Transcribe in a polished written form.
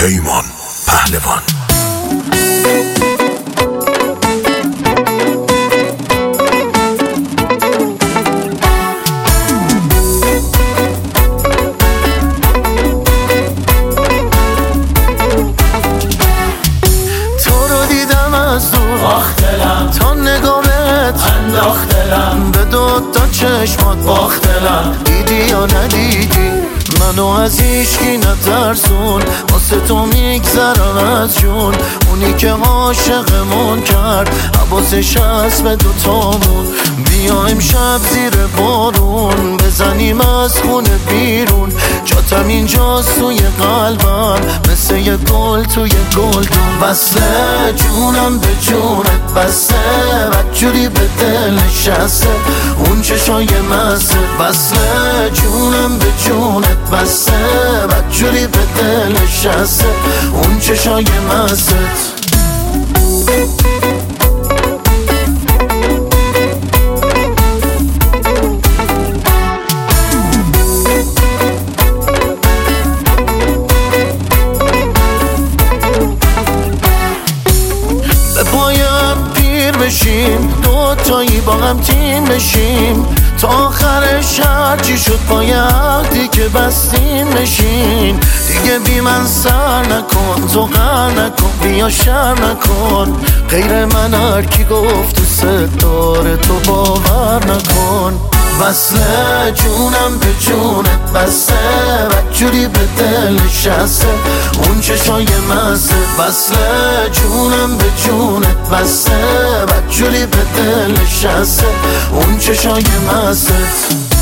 پیمان پهلوان. تو رو دیدم از دور باختلم تا نگامت انداختلم به دوتا چشمات باختلم. دیدی یا ندیدی منو از هیچکی نترسون، واسه تو میگذرم از جون. اونی که عاشقمون کرد حواسش هست به دوتامون. بیایم شب زیر بارون بزنیم از خونه بیرون. جاتم اینجاست توی قلبم مثل یه گل توی گلدون. بسه جونم به جونت بسه، بدجوری به دل نشسته اون چشای مزه. بسه جونم به جونت بسه، بدجوری به دل نشسته اون چشای مزه. به پایم پیر بشیم دوتایی با هم تیم بشیم، تا آخرش هرچی شد پای عهدی که بستیم بشین. دیگه بی من سر نکن تو غر نکن بیا شر نکن، غیر من هر کی گفت تو ستاره تو باور نکن. وصله جونم به جونت بسه، بدجوری به دل نشسته اون چشای مزه. وصله جونم به جونت بسه، بدجوری به دل نشسته اون چشای مزه.